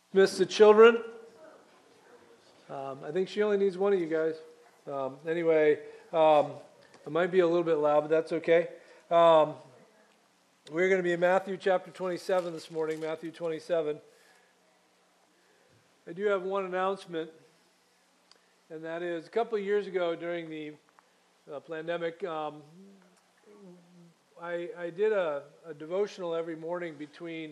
Miss the children? I think she only needs one of you guys. Anyway, it might be a little bit loud, but that's okay. We're going to be in Matthew chapter 27 this morning, Matthew 27. I do have one announcement, and that is a couple of years ago during the pandemic, I did a devotional every morning between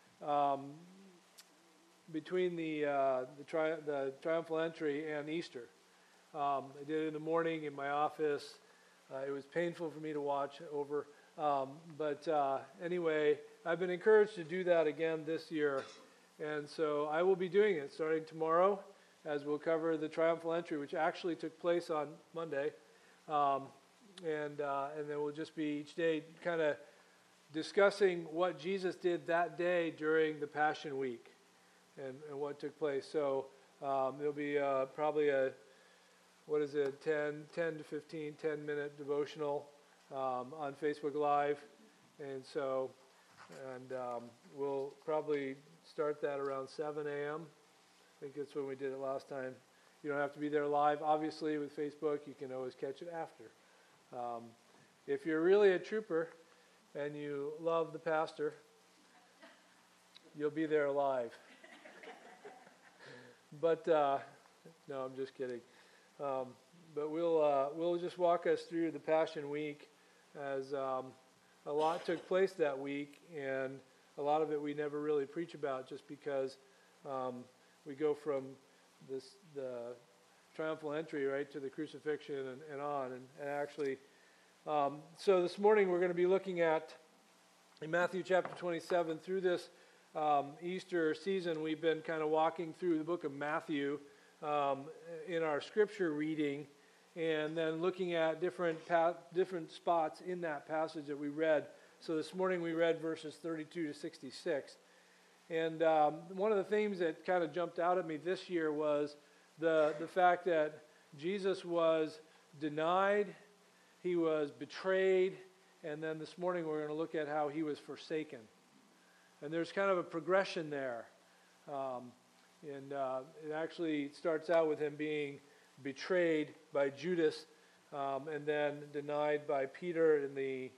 the triumphal entry and Easter. I did it in the morning in my office. It was painful for me to watch over. But anyway, I've been encouraged to do that again this year. And so I will be doing it starting tomorrow, as we'll cover the triumphal entry, which actually took place on Monday. And then we'll just be each day kind of discussing what Jesus did that day during the Passion Week and what took place. So there'll be probably a 10 to 15, 10-minute devotional on Facebook Live. And so, we'll probably start that around 7 a.m. I think that's when we did it last time. You don't have to be there live. Obviously, with Facebook, you can always catch it after. If you're really a trooper and you love the pastor, you'll be there live. But, no, I'm just kidding. But we'll just walk us through the Passion Week, as a lot took place that week, and a lot of it we never really preach about just because we go from the triumphal entry right to the crucifixion and on. And actually, so this morning we're going to be looking at in Matthew chapter 27 through this Easter season. We've been kind of walking through the book of Matthew in our scripture reading, and then looking at different spots in that passage that we read. So this morning we read verses 32 to 66. And one of the themes that kind of jumped out at me this year was the fact that Jesus was denied, he was betrayed, and then this morning we're going to look at how he was forsaken. And there's kind of a progression there. And it actually starts out with him being betrayed by Judas, and then denied by Peter in the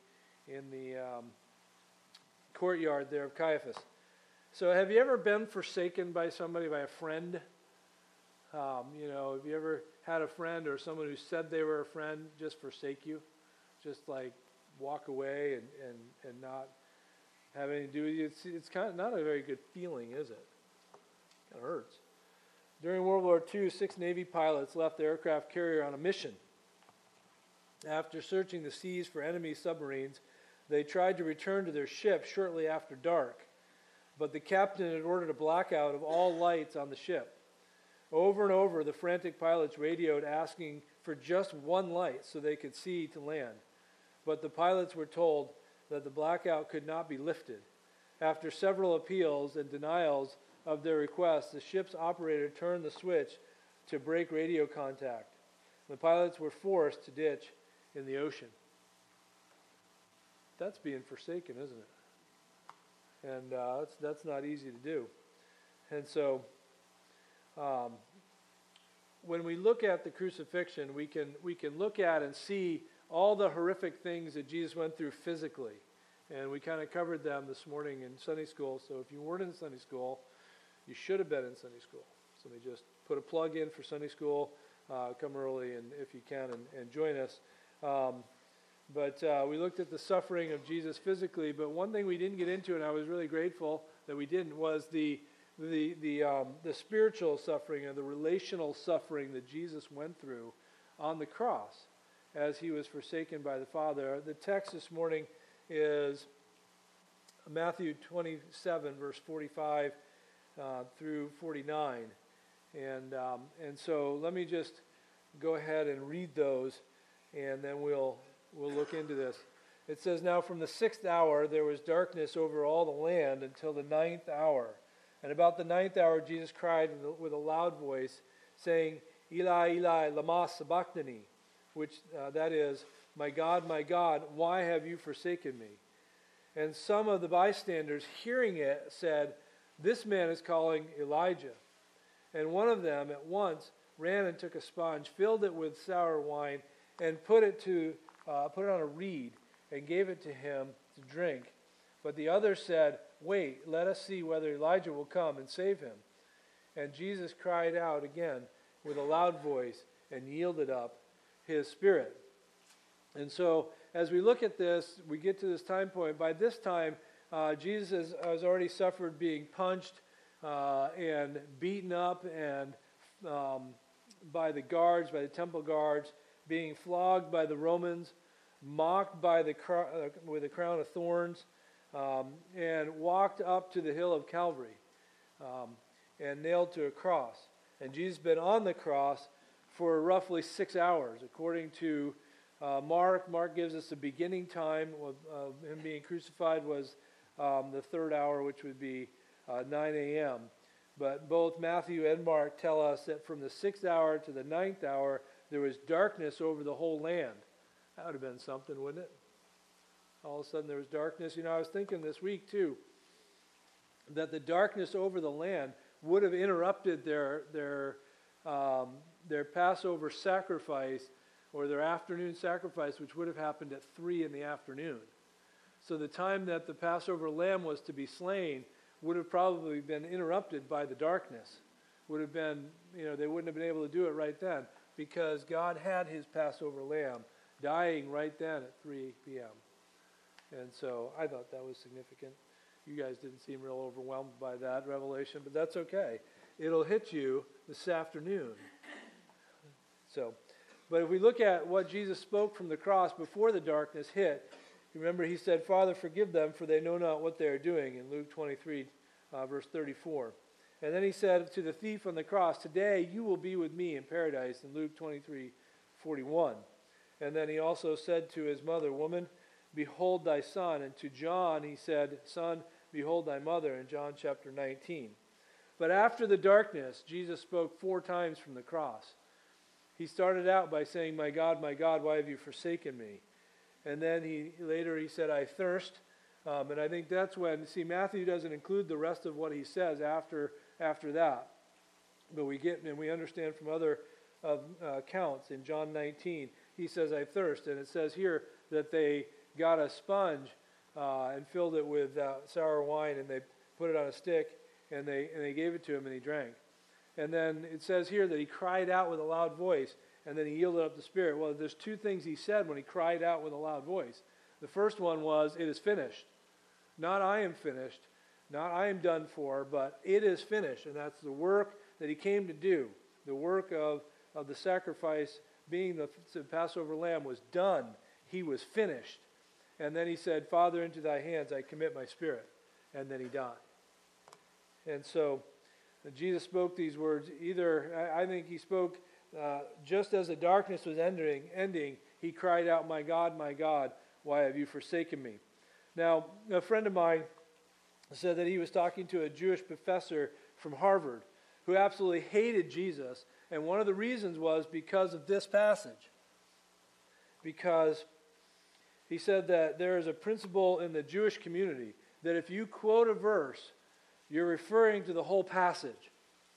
courtyard there of Caiaphas. So have you ever been forsaken by somebody, by a friend? Have you ever had a friend or someone who said they were a friend just forsake you? Just like walk away and not have anything to do with you? It's kind of not a very good feeling, is it? It hurts. During World War II, 6 Navy pilots left the aircraft carrier on a mission. After searching the seas for enemy submarines, they tried to return to their ship shortly after dark. But the captain had ordered a blackout of all lights on the ship. Over and over, the frantic pilots radioed asking for just one light so they could see to land. But the pilots were told that the blackout could not be lifted. After several appeals and denials of their request, the ship's operator turned the switch to break radio contact. The pilots were forced to ditch in the ocean. That's being forsaken, isn't it? And that's not easy to do. And so, when we look at the crucifixion, we can look at and see all the horrific things that Jesus went through physically. And we kind of covered them this morning in Sunday school. So if you weren't in Sunday school, you should have been in Sunday school. So let me just put a plug in for Sunday school. Come early, and if you can, and join us. But we looked at the suffering of Jesus physically. But one thing we didn't get into, and I was really grateful that we didn't, was the spiritual suffering and the relational suffering that Jesus went through on the cross as he was forsaken by the Father. The text this morning is Matthew 27, verse 45 through 49. And so let me just go ahead and read those, and then we'll look into this. It says, "Now from the 6th hour there was darkness over all the land until the 9th hour. And about the 9th hour Jesus cried with a loud voice, saying, Eli, Eli, lama sabachthani," which that is, my God, why have you forsaken me?" And some of the bystanders hearing it said, This man is calling Elijah. And one of them at once ran and took a sponge, filled it with sour wine, and put it on a reed, and gave it to him to drink. But the other said, "Wait, let us see whether Elijah will come and save him." And Jesus cried out again with a loud voice and yielded up his spirit. And so as we look at this, we get to this time point. By this time, Jesus has already suffered being punched and beaten up and by the guards, by the temple guards, being flogged by the Romans, mocked by with a crown of thorns, and walked up to the hill of Calvary and nailed to a cross. And Jesus has been on the cross for roughly 6 hours. According to Mark gives us the beginning time of him being crucified was the third hour, which would be 9 a.m. But both Matthew and Mark tell us that from the 6th hour to the 9th hour, there was darkness over the whole land. That would have been something, wouldn't it? All of a sudden there was darkness. I was thinking this week too, that the darkness over the land would have interrupted their Passover sacrifice or their afternoon sacrifice, which would have happened at 3 in the afternoon. So the time that the Passover lamb was to be slain would have probably been interrupted by the darkness. Would have been, they wouldn't have been able to do it right then because God had his Passover lamb dying right then at 3 p.m. And so I thought that was significant. You guys didn't seem real overwhelmed by that revelation, but that's okay. It'll hit you this afternoon. But if we look at what Jesus spoke from the cross before the darkness hit, remember he said, "Father, forgive them, for they know not what they are doing," in Luke 23, verse 34. And then he said to the thief on the cross, "Today you will be with me in paradise," in Luke 23, 41. And then he also said to his mother, "Woman, behold thy son." And to John he said, "Son, behold thy mother," in John chapter 19. But after the darkness, Jesus spoke 4 times from the cross. He started out by saying, my God, why have you forsaken me?" And then he said, "I thirst." And I think that's when, Matthew doesn't include the rest of what he says after that. But we understand from other accounts in John 19, he says, "I thirst." And it says here that they got a sponge and filled it with sour wine, and they put it on a stick, and they gave it to him, and he drank. And then it says here that he cried out with a loud voice, and then he yielded up the spirit. Well, there's 2 things he said when he cried out with a loud voice. The first one was, "It is finished." Not "I am finished," not "I am done for," but "it is finished." And that's the work that he came to do. The work of the sacrifice, being the Passover lamb, was done. He was finished. And then he said, "Father, into thy hands I commit my spirit." And then he died. And so Jesus spoke these words. I think he spoke just as the darkness was ending, he cried out, my God, why have you forsaken me?" Now, a friend of mine said that he was talking to a Jewish professor from Harvard who absolutely hated Jesus, and one of the reasons was because of this passage. Because he said that there is a principle in the Jewish community that if you quote a verse, you're referring to the whole passage.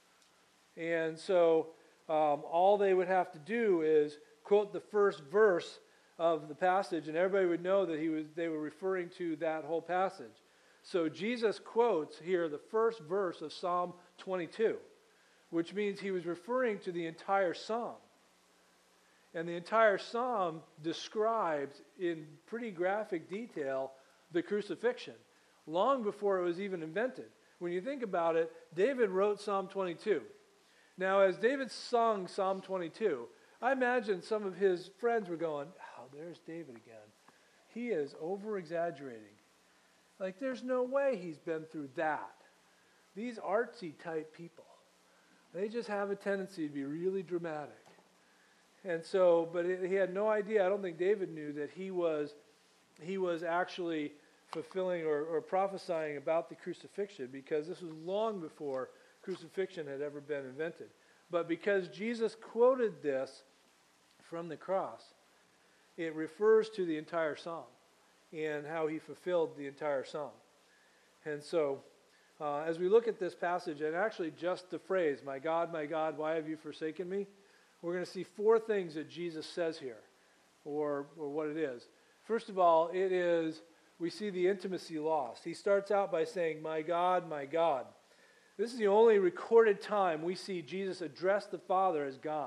And so all they would have to do is quote the first verse of the passage, and everybody would know that they were referring to that whole passage. So Jesus quotes here the first verse of Psalm 22, which means he was referring to the entire psalm. And the entire psalm describes in pretty graphic detail the crucifixion, long before it was even invented. When you think about it, David wrote Psalm 22. Now, as David sung Psalm 22, I imagine some of his friends were going, "Oh, there's David again. He is over-exaggerating. Like, there's no way he's been through that." These artsy type people, they just have a tendency to be really dramatic. And so, but he had no idea. I don't think David knew that he was actually fulfilling or prophesying about the crucifixion, because this was long before crucifixion had ever been invented. But because Jesus quoted this from the cross, it refers to the entire psalm and how he fulfilled the entire psalm. And so As we look at this passage, and actually just the phrase, my God, why have you forsaken me? We're going to see four things that Jesus says here, or what it is. First of all, we see the intimacy lost. He starts out by saying, my God, my God. This is the only recorded time we see Jesus address the Father as God.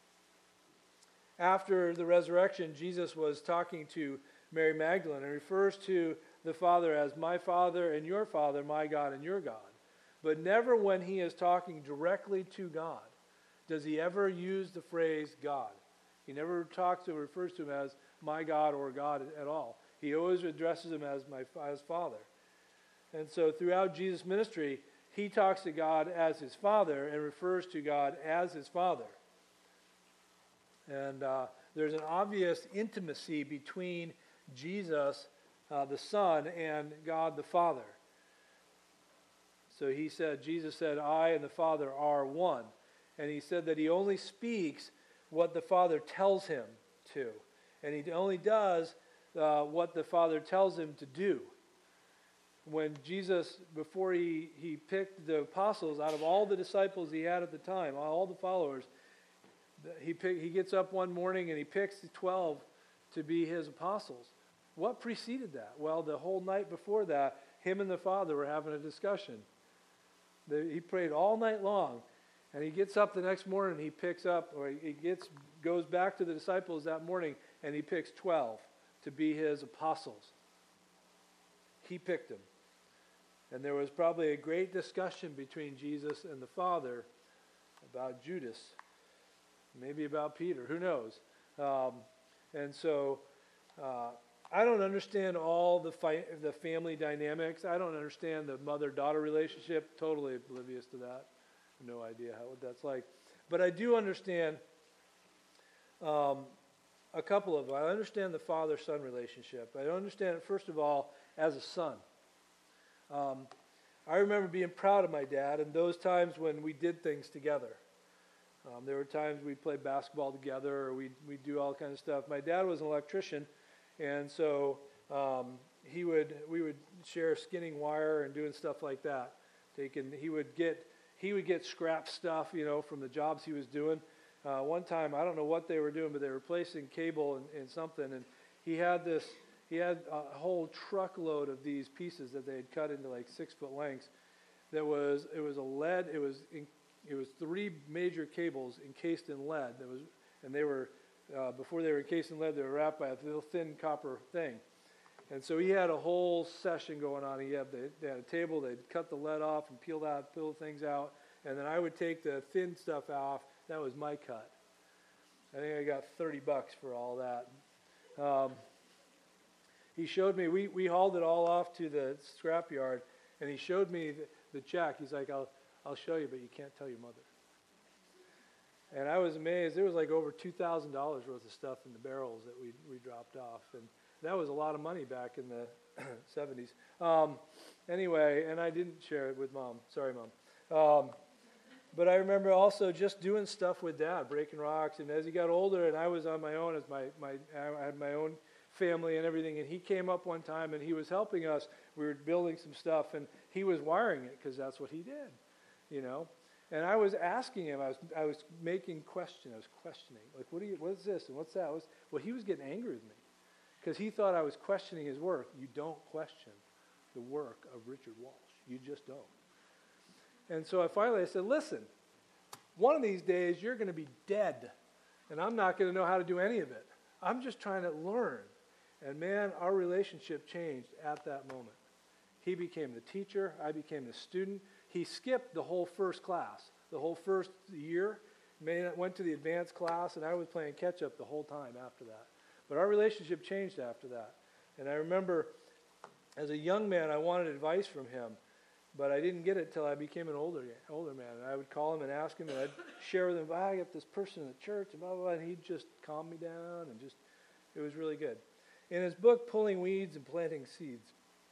After the resurrection, Jesus was talking to Mary Magdalene and refers to the Father as my Father and your Father, my God and your God. But never when he is talking directly to God does he ever use the phrase God. He never talks or refers to him as my God or God at all. He always addresses him as Father. And so throughout Jesus' ministry, he talks to God as his Father and refers to God as his Father. And there's an obvious intimacy between Jesus, the Son, and God the Father. So Jesus said, I and the Father are one. And he said that he only speaks what the Father tells him to. And he only does what the Father tells him to do. When Jesus, before he picked the apostles, out of all the disciples he had at the time, all the followers, he gets up one morning and he picks the 12 to be his apostles. What preceded that? Well, the whole night before that, him and the Father were having a discussion. He prayed all night long, and he gets up the next morning, he picks up, or goes back to the disciples that morning, and he picks 12 to be his apostles. He picked them. And there was probably a great discussion between Jesus and the Father about Judas, maybe about Peter, who knows? And so I don't understand all the family dynamics. I don't understand the mother-daughter relationship. Totally oblivious to that. No idea what that's like. But I do understand a couple of them. I understand the father-son relationship. I understand it, first of all, as a son. I remember being proud of my dad and those times when we did things together. There were times we'd play basketball together or we'd do all kinds of stuff. My dad was an electrician, and so we would share skinning wire and doing stuff like that. He would get scrap stuff, from the jobs he was doing. One time, I don't know what they were doing, but they were replacing cable in something, and he had a whole truckload of these pieces that they had cut into like 6-foot lengths. It was a lead. It was 3 major cables encased in lead. And they were before they were encased in lead, they were wrapped by a little thin copper thing. And so he had a whole session going on. They had a table. They'd cut the lead off and peel things out, and then I would take the thin stuff off. That was my cut. I think I got $30 for all that. He showed me, we hauled it all off to the scrapyard, and he showed me the check. He's like, I'll show you, but you can't tell your mother. And I was amazed. There was like over $2,000 worth of stuff in the barrels that we dropped off. And that was a lot of money back in the 70s. Anyway, and I didn't share it with Mom. Sorry, Mom. But I remember also just doing stuff with Dad, breaking rocks. And as he got older, and I was on my own, I had my own family and everything, and he came up one time and he was helping us. We were building some stuff, and he was wiring it because that's what he did, And I was asking him. I was making questions. I was questioning, like, what is this and what's that? Well, he was getting angry with me because he thought I was questioning his work. You don't question the work of Richard Walsh. You just don't. And so I said, listen, one of these days you're going to be dead, and I'm not going to know how to do any of it. I'm just trying to learn. And man, our relationship changed at that moment. He became the teacher. I became the student. He skipped the whole first class, the whole first year, went to the advanced class, and I was playing catch-up the whole time after that. But our relationship changed after that. And I remember as a young man, I wanted advice from him, but I didn't get it till I became an older man. And I would call him and ask him, and I'd share with him, I got this person in the church, and blah, blah, blah, and he'd just calm me down, and it was really good. In his book, Pulling Weeds and Planting Seeds,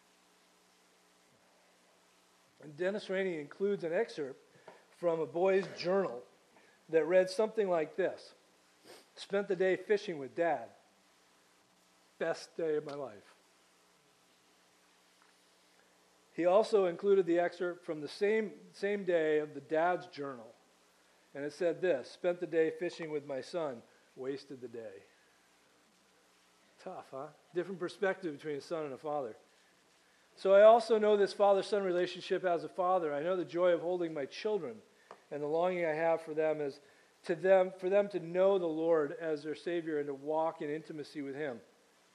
and Dennis Rainey includes an excerpt from a boy's journal that read something like this. Spent the day fishing with Dad. Best day of my life. He also included the excerpt from the same day of the dad's journal. And it said this: spent the day fishing with my son, wasted the day. Tough, huh? Different perspective between a son and a father. So I also know this father-son relationship as a father. I know the joy of holding my children, and the longing I have for them is for them to know the Lord as their Savior and to walk in intimacy with Him.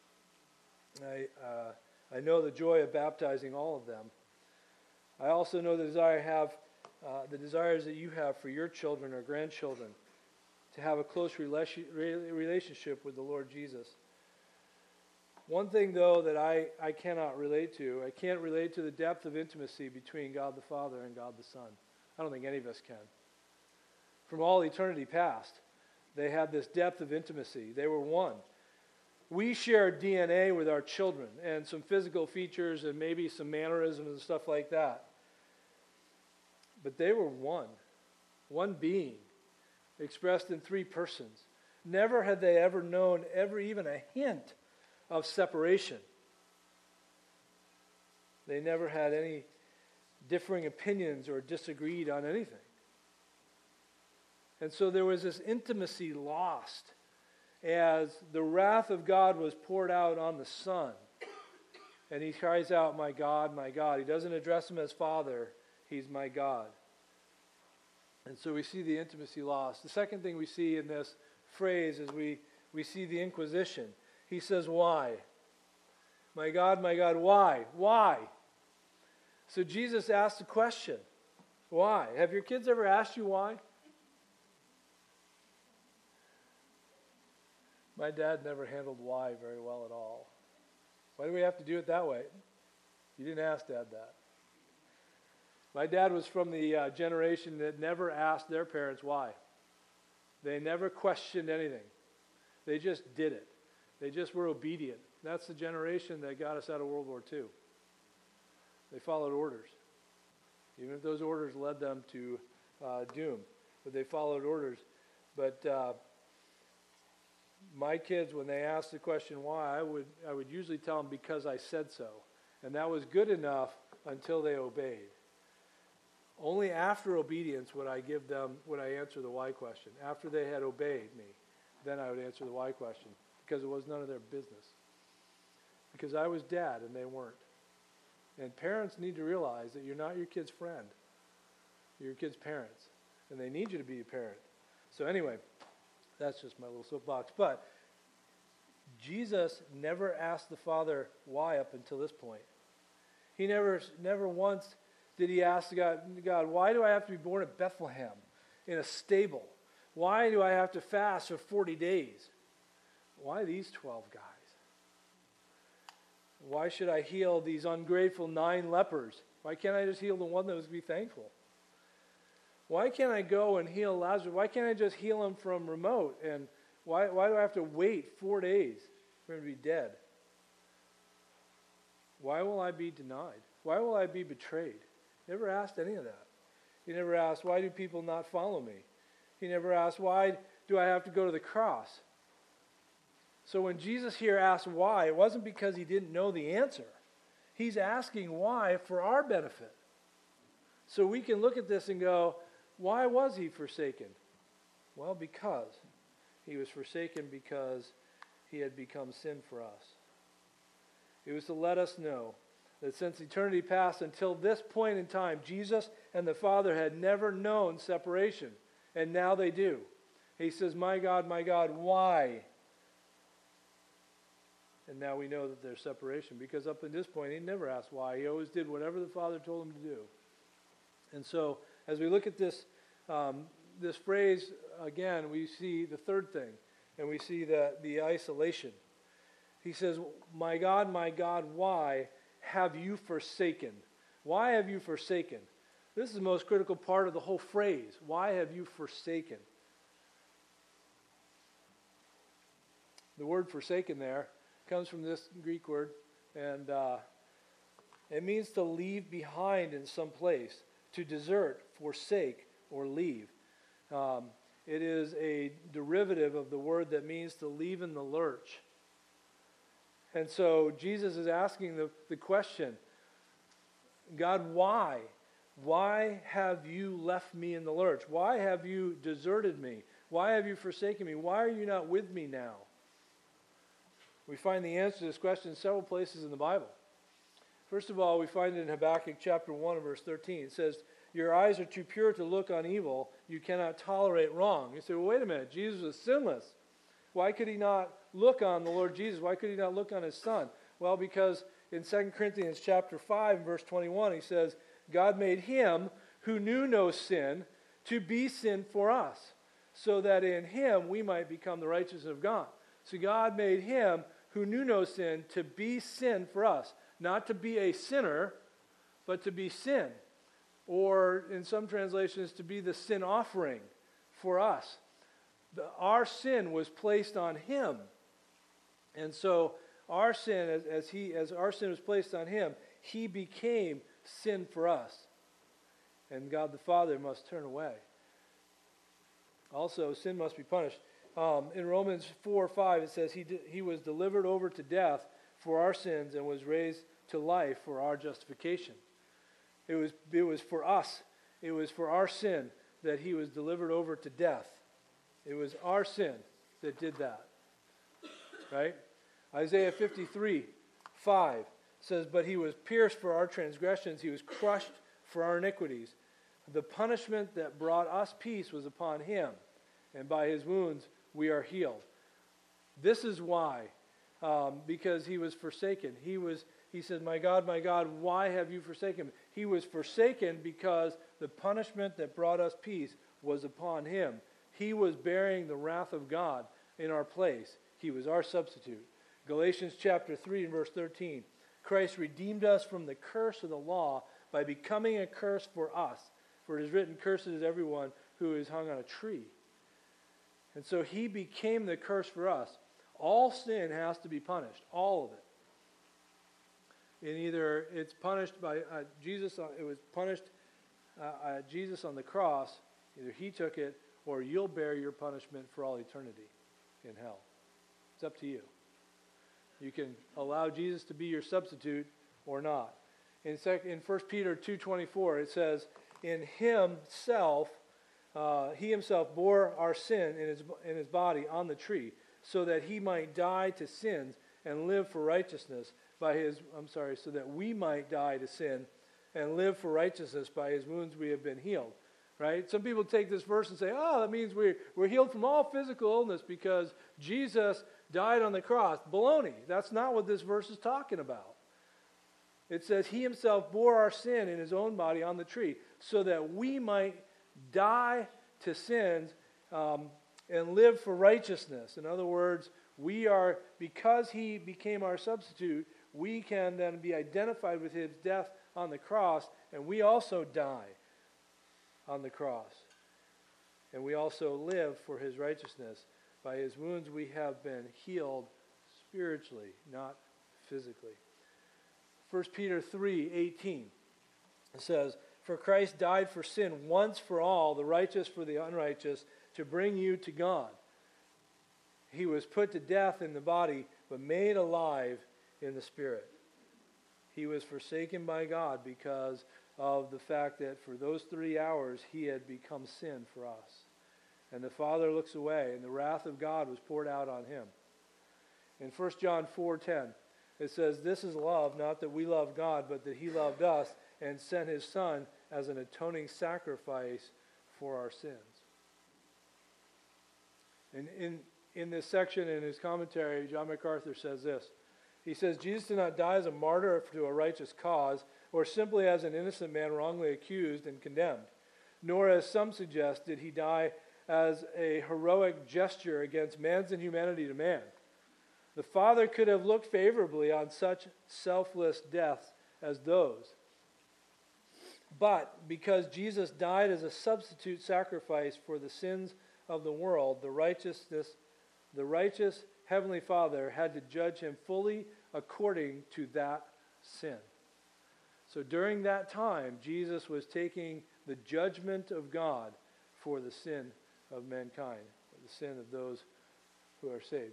I know the joy of baptizing all of them. I also know the desires that you have for your children or grandchildren to have a close relationship with the Lord Jesus. One thing, though, that I cannot relate to, I can't relate to the depth of intimacy between God the Father and God the Son. I don't think any of us can. From all eternity past, they had this depth of intimacy. They were one. We share DNA with our children and some physical features and maybe some mannerisms and stuff like that. But they were one being, expressed in three persons. Never had they ever known even a hint of separation. They never had any differing opinions or disagreed on anything. And so there was this intimacy lost as the wrath of God was poured out on the Son. And he cries out, my God, my God. He doesn't address him as Father. He's my God. And so we see the intimacy lost. The second thing we see in this phrase is we see the inquisition. He says, why? My God, why? Why? So Jesus asked the question, why? Have your kids ever asked you why? My dad never handled why very well at all. Why do we have to do it that way? You didn't ask Dad that. My dad was from the generation that never asked their parents why. They never questioned anything. They just did it. They just were obedient. That's the generation that got us out of World War II. They followed orders. Even if those orders led them to doom. But they followed orders. But my kids, when they asked the question why, I would usually tell them because I said so. And that was good enough until they obeyed. Only after obedience would I answer the why question. After they had obeyed me, then I would answer the why question. Because it was none of their business. Because I was dad and they weren't. And parents need to realize that you're not your kid's friend. You're your kid's parents. And they need you to be a parent. So anyway, that's just my little soapbox. But Jesus never asked the Father why up until this point. He never once did he ask God, why do I have to be born at Bethlehem in a stable? Why do I have to fast for 40 days? Why these 12 guys? Why should I heal these ungrateful 9 lepers? Why can't I just heal the one that was to be thankful? Why can't I go and heal Lazarus? Why can't I just heal him from remote? And why do I have to wait 4 days for him to be dead? Why will I be denied? Why will I be betrayed? He never asked any of that. He never asked, why do people not follow me? He never asked, why do I have to go to the cross? So when Jesus here asked why, it wasn't because he didn't know the answer. He's asking why for our benefit. So we can look at this and go, why was he forsaken? Well, because he was forsaken because he had become sin for us. It was to let us know that since eternity past until this point in time, Jesus and the Father had never known separation. And now they do. He says, my God, why? And now we know that there's separation. Because up to this point, he never asked why. He always did whatever the Father told him to do. And so, as we look at this phrase, again, we see the third thing. And we see the isolation. He says, my God, why have you forsaken? Why have you forsaken? This is the most critical part of the whole phrase. Why have you forsaken? The word forsaken there comes from this Greek word, and it means to leave behind in some place, to desert, forsake, or leave. It is a derivative of the word that means to leave in the lurch. And so Jesus is asking the question, God, why? Why have you left me in the lurch? Why have you deserted me? Why have you forsaken me? Why are you not with me now? We find the answer to this question in several places in the Bible. First of all, we find it in Habakkuk chapter 1 verse 13. It says, your eyes are too pure to look on evil. You cannot tolerate wrong. You say, well, wait a minute. Jesus was sinless. Why could he not look on the Lord Jesus? Why could he not look on his son? Well, because in 2 Corinthians chapter 5 verse 21, he says, God made him who knew no sin to be sin for us, so that in him we might become the righteousness of God. So God made him who knew no sin to be sin for us. Not to be a sinner, but to be sin. Or in some translations, to be the sin offering for us. Our sin was placed on him. And so our sin, as our sin was placed on him, he became sin for us. And God the Father must turn away. Also, sin must be punished. In Romans 4:5, it says he was delivered over to death for our sins and was raised to life for our justification. It was for us. It was for our sin that he was delivered over to death. It was our sin that did that. Right? Isaiah 53:5 says, but he was pierced for our transgressions. He was crushed for our iniquities. The punishment that brought us peace was upon him, and by his wounds we are healed. This is why, because he was forsaken. He said, my God, why have you forsaken me? He was forsaken because the punishment that brought us peace was upon him. He was bearing the wrath of God in our place. He was our substitute. Galatians chapter 3 and verse 13. Christ redeemed us from the curse of the law by becoming a curse for us. For it is written, cursed is everyone who is hung on a tree. And so he became the curse for us. All sin has to be punished. All of it. And either it's punished by Jesus, it was punished Jesus on the cross, either he took it, or you'll bear your punishment for all eternity in hell. It's up to you. You can allow Jesus to be your substitute or not. In 1 Peter 2:24, it says, in himself, he himself bore our sin in his body on the tree, so that he might die to sins and live for righteousness so that we might die to sin and live for righteousness. By his wounds we have been healed. Right? Some people take this verse and say, oh, that means we're healed from all physical illness because Jesus died on the cross. Baloney. That's not what this verse is talking about. It says he himself bore our sin in his own body on the tree so that we might die to sins and live for righteousness. In other words, because he became our substitute, we can then be identified with his death on the cross, and we also die on the cross. And we also live for his righteousness. By his wounds we have been healed spiritually, not physically. 1 Peter 3:18 says, for Christ died for sin once for all, the righteous for the unrighteous, to bring you to God. He was put to death in the body, but made alive in the spirit. He was forsaken by God because of the fact that for those 3 hours he had become sin for us. And the Father looks away, and the wrath of God was poured out on him. In 1 John 4:10, it says, this is love, not that we love God, but that he loved us and sent his Son as an atoning sacrifice for our sins. And in this section, in his commentary, John MacArthur says this. He says, Jesus did not die as a martyr to a righteous cause, or simply as an innocent man wrongly accused and condemned. Nor, as some suggest, did he die as a heroic gesture against man's inhumanity to man. The Father could have looked favorably on such selfless deaths as those. But because Jesus died as a substitute sacrifice for the sins of the world, the righteous Heavenly Father had to judge him fully according to that sin. So during that time, Jesus was taking the judgment of God for the sin of mankind, the sin of those who are saved.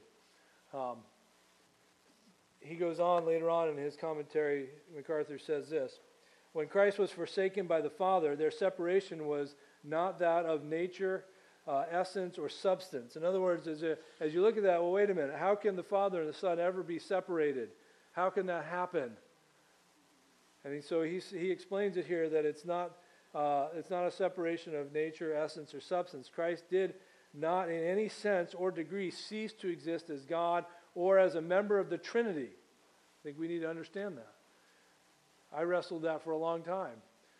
He goes on later on in his commentary, MacArthur says this, When Christ was forsaken by the Father, their separation was not that of nature, essence, or substance. In other words, as you look at that, well, wait a minute. How can the Father and the Son ever be separated? How can that happen? And so he explains it here that it's not a separation of nature, essence, or substance. Christ did not in any sense or degree cease to exist as God or as a member of the Trinity. I think we need to understand that. I wrestled that for a long time.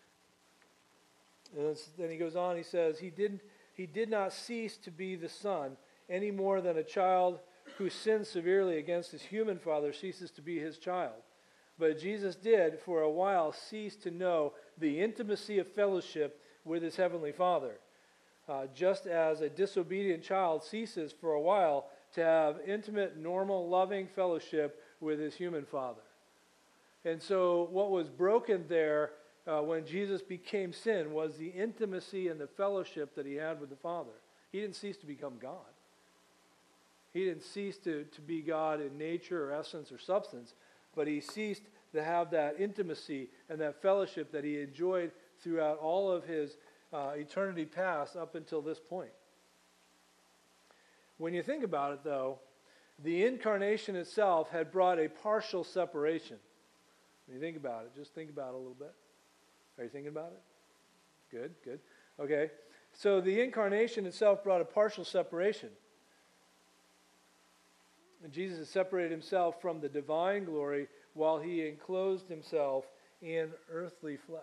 And then he goes on, he says, he did not cease to be the Son any more than a child who sins severely against his human father ceases to be his child. But Jesus did, for a while, cease to know the intimacy of fellowship with his heavenly Father. Just as a disobedient child ceases for a while to have intimate, normal, loving fellowship with his human father. And so what was broken there when Jesus became sin was the intimacy and the fellowship that he had with the Father. He didn't cease to become God. He didn't cease to be God in nature or essence or substance, but he ceased to have that intimacy and that fellowship that he enjoyed throughout all of his eternity past up until this point. When you think about it, though, the incarnation itself had brought a partial separation. When you think about it, just think about it a little bit. Are you thinking about it? Good. Okay. So the incarnation itself brought a partial separation. And Jesus had separated himself from the divine glory while he enclosed himself in earthly flesh.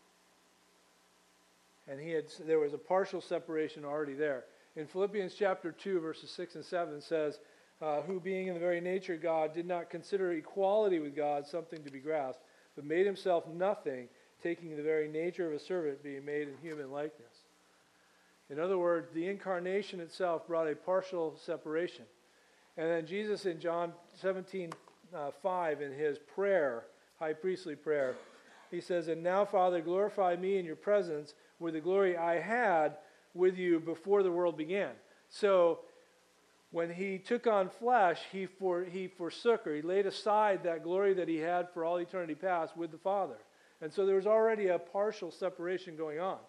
And there was a partial separation already there. In Philippians chapter 2, verses 6 and 7 says, who being in the very nature of God did not consider equality with God something to be grasped, but made himself nothing, taking the very nature of a servant, being made in human likeness. In other words, the incarnation itself brought a partial separation. And then Jesus in John 17:5 in his prayer, high priestly prayer, he says, and now, Father, glorify me in your presence with the glory I had with you before the world began. So when he took on flesh, he forsook, or he laid aside that glory that he had for all eternity past with the Father. And so there was already a partial separation going on.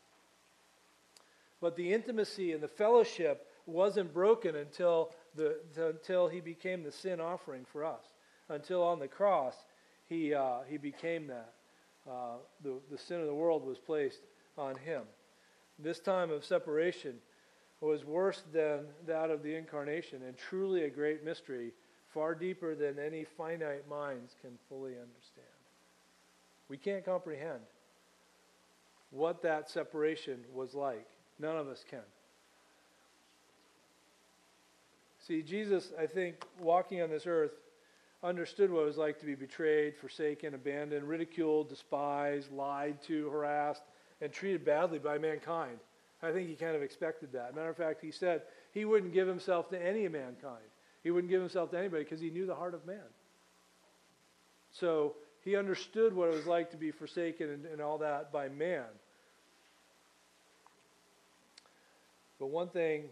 But the intimacy and the fellowship wasn't broken until he became the sin offering for us. Until on the cross, he became that. The sin of the world was placed on him. This time of separation was worse than that of the incarnation, and truly a great mystery, far deeper than any finite minds can fully understand. We can't comprehend what that separation was like. None of us can. See, Jesus, I think, walking on this earth, understood what it was like to be betrayed, forsaken, abandoned, ridiculed, despised, lied to, harassed, and treated badly by mankind. I think he kind of expected that. Matter of fact, he said he wouldn't give himself to any mankind. He wouldn't give himself to anybody because he knew the heart of man. So he understood what it was like to be forsaken and all that by man. But one thing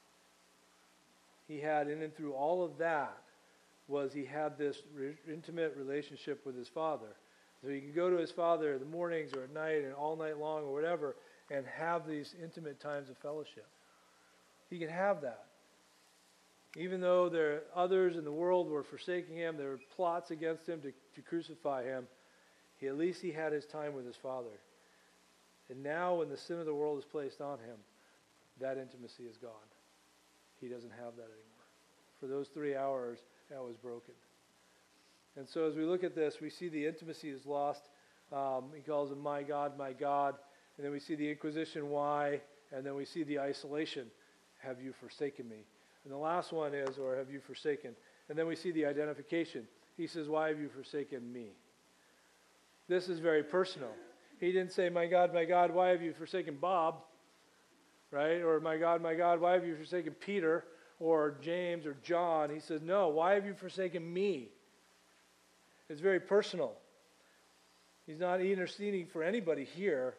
he had in and through all of that was he had this intimate relationship with his Father. So he could go to his Father in the mornings or at night and all night long or whatever and have these intimate times of fellowship. He could have that. Even though there others in the world were forsaking him, there were plots against him to crucify him, at least he had his time with his Father. And now when the sin of the world is placed on him, that intimacy is gone. He doesn't have that anymore. For those 3 hours, that was broken. And so as we look at this, we see the intimacy is lost. He calls him, my God, and then we see the inquisition, why, and then we see the isolation, have you forsaken me? And the last one is, or have you forsaken? And then we see the identification. He says, why have you forsaken me? This is very personal. He didn't say, my God, why have you forsaken Bob? Right? Or my God, why have you forsaken Peter or James or John? He says, no, why have you forsaken me? It's very personal. He's not interceding for anybody here.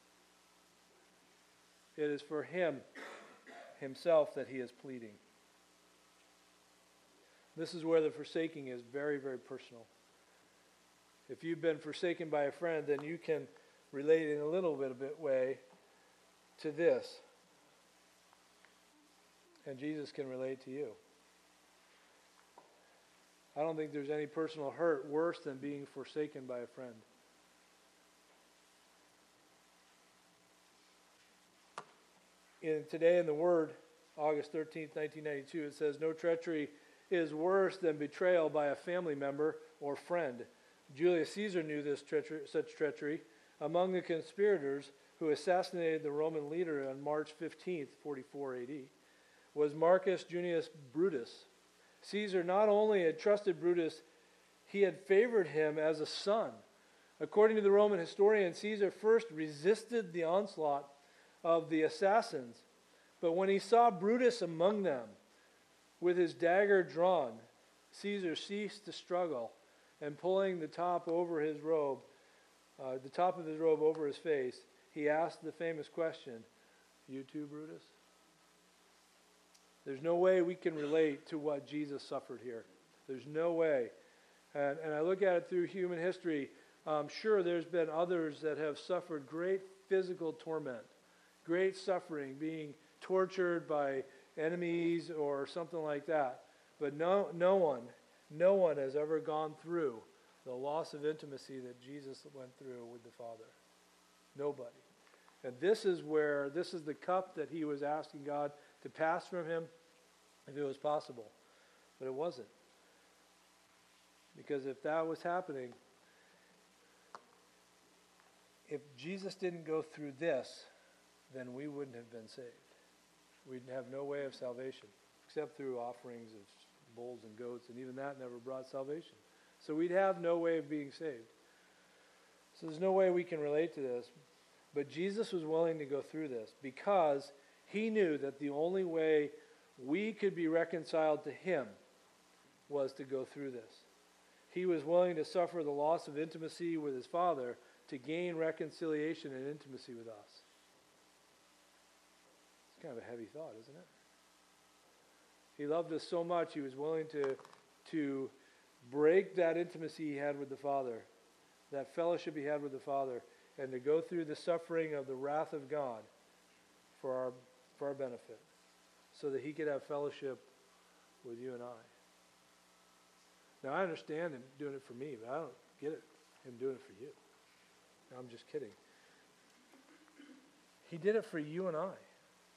It is for himself that he is pleading. This is where the forsaking is very, very personal. If you've been forsaken by a friend, then you can relate in a little bit of a way to this. And Jesus can relate to you. I don't think there's any personal hurt worse than being forsaken by a friend. Today in the Word, August 13th, 1992, it says, "No treachery is worse than betrayal by a family member or friend. Julius Caesar knew such treachery. Among the conspirators who assassinated the Roman leader on March 15th, 44 AD, was Marcus Junius Brutus. Caesar not only had trusted Brutus, he had favored him as a son. According to the Roman historian, Caesar first resisted the onslaught of the assassins, but when he saw Brutus among them, with his dagger drawn, Caesar ceased to struggle, and pulling the top of his robe over his face, he asked the famous question, 'You too, Brutus?' There's no way we can relate to what Jesus suffered here. There's no way. And I look at it through human history. Sure, there's been others that have suffered great physical torment, great suffering, being tortured by enemies or something like that. But no one has ever gone through the loss of intimacy that Jesus went through with the Father. Nobody. And this is the cup that he was asking God to pass from him if it was possible. But it wasn't. Because if that was happening, if Jesus didn't go through this, then we wouldn't have been saved. We'd have no way of salvation, except through offerings of bulls and goats, and even that never brought salvation. So we'd have no way of being saved. So there's no way we can relate to this. But Jesus was willing to go through this because he knew that the only way we could be reconciled to him was to go through this. He was willing to suffer the loss of intimacy with his Father to gain reconciliation and intimacy with us. It's kind of a heavy thought, isn't it? He loved us so much, he was willing to break that intimacy he had with the Father, that fellowship he had with the Father, and to go through the suffering of the wrath of God for our benefit, so that he could have fellowship with you and I. Now, I understand him doing it for me, but I don't get it, him doing it for you. No, I'm just kidding. He did it for you and I.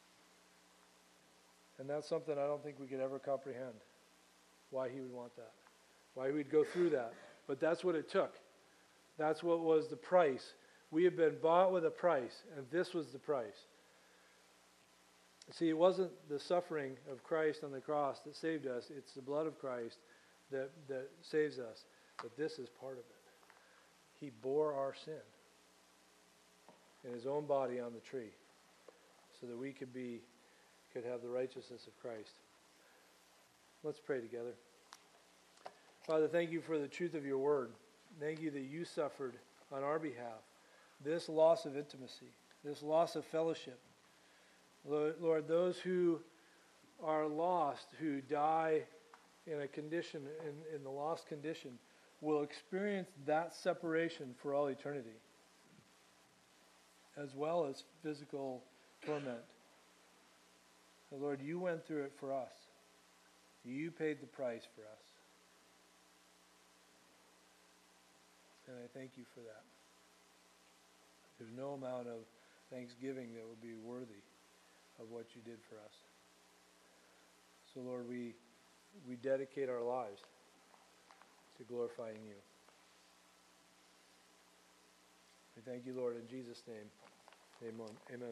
And that's something I don't think we could ever comprehend, why he would want that, why he would go through that. But that's what it took. That's what was the price. We have been bought with a price, and this was the price. See, it wasn't the suffering of Christ on the cross that saved us. It's the blood of Christ that saves us. But this is part of it. He bore our sin in his own body on the tree so that we could have the righteousness of Christ. Let's pray together. Father, thank you for the truth of your word. Thank you that you suffered on our behalf this loss of intimacy, this loss of fellowship. Lord, those who are lost, who die in a condition, in the lost condition, will experience that separation for all eternity, as well as physical torment. And Lord, you went through it for us. You paid the price for us. And I thank you for that. There's no amount of thanksgiving that would be worthy of what you did for us. So Lord, we dedicate our lives to glorifying you. We thank you, Lord, in Jesus' name. Amen.